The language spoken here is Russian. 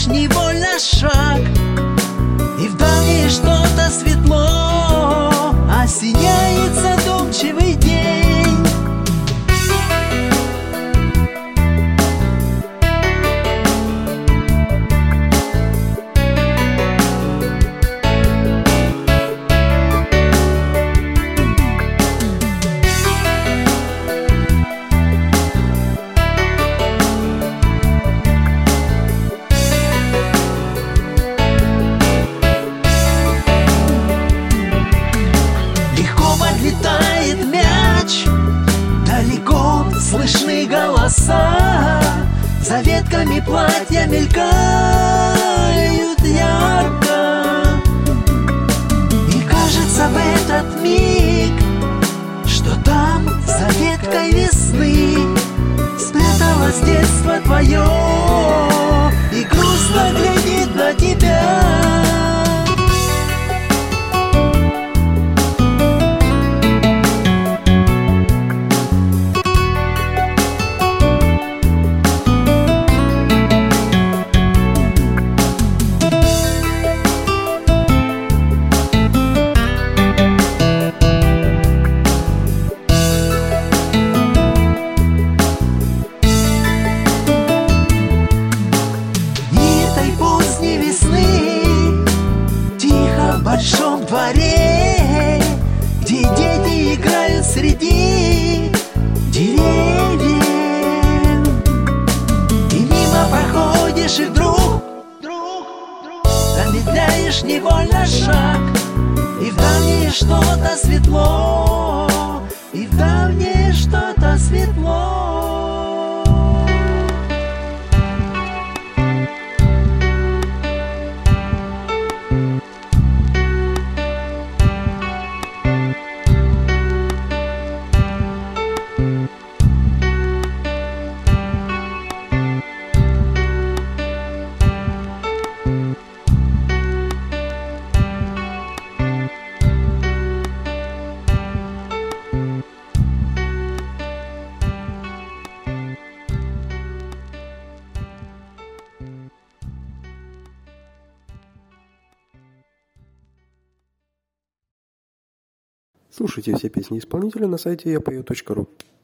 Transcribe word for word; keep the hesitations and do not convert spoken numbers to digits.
замедляешь невольно шаг, и вдали что-то светло, осеняет задумчивый день. Летает мяч, далеко слышны голоса, за ветками платья мелькают ярко. И кажется в этот миг, что там за веткой весны спряталось детство твое и грустно глядит на тебя. В большом дворе, где дети играют среди деревьев, и мимо проходишь, и вдруг замедляешь невольно шаг, и в давнее что-то светло, и в давнее что-то светло. Слушайте все песни исполнителя на сайте я пою точка ру.